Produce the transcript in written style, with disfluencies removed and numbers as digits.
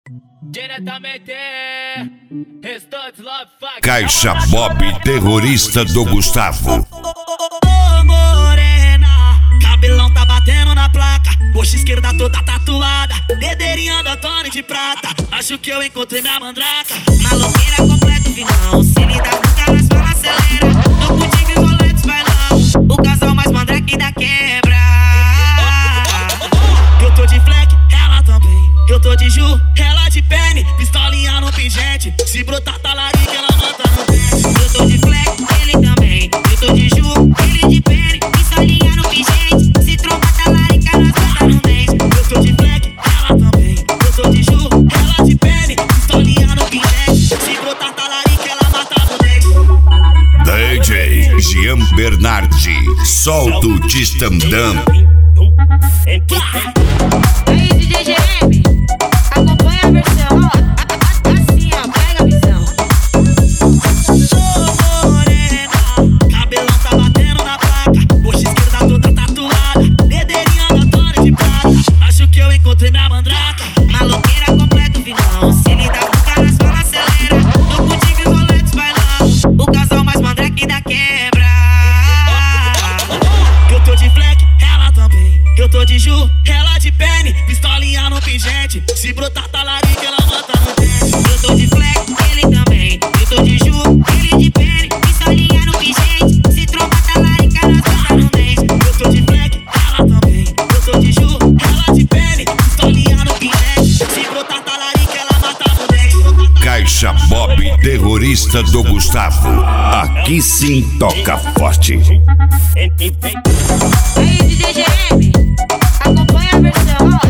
Diretamente, Restantes Love Fuck. Caixa Bob, terrorista do Gustavo. Ô morena, cabelão tá batendo na placa, coxa esquerda toda tatuada, dedeirinha da Tony de prata. Acho que eu encontrei minha mandraca. Maloqueira completa o vilão, se lhe dá boca nas falas acelera. Tô contigo e Rolex bailão, o casal mais mandrake da quebra. Eu tô de fleck, ela também. Eu tô de Ju, ela de penny, pistolinha no pingente. Se brotar talarica, ela mata no dente. Eu tô de fleck, ele também. Eu tô de Ju, ele de penny, pistolinha no pingente. Se tromba talarica, nós mata no dente. Eu tô de fleck, ela também. Eu tô de Ju, ela de penny, pistolinha no pingente. Se brotar talarica, ela mata no dente. DJ Jean Bernardi, solta o Tistandam. Aí, DJ GM, acompanha a versão, ó. Assim, ó, pega a visão. Ô morena, cabelão tá batendo na placa, coxa esquerda toda tatuada, dedeirinha da Tony de prata. Acho que eu encontrei minha mandraca. Maloqueira completa o vilão, se lhe dá boca nas falas acelera. Tô contigo e Rolex bailão, o casal mais mandrake da quebra. Eu tô de fleck, ela também. Eu tô de Ju, ela de penny, pistolinha no pingente. Se brotar talarica, ela mata no dente. Eu tô de fleck, ele também. Eu tô de Ju, ele de penny, pistolinha no pingente. Se tromba talarica, nós mata no dente. Eu tô de fleck, ela também. Eu tô de Ju, ela de penny, pistolinha no pingente. Se brotar talarica, ela mata no dente. Caixa Bob, terrorista do Gustavo. Aqui sim toca forte. Aí, DJ GM, acompanha a versão, ó.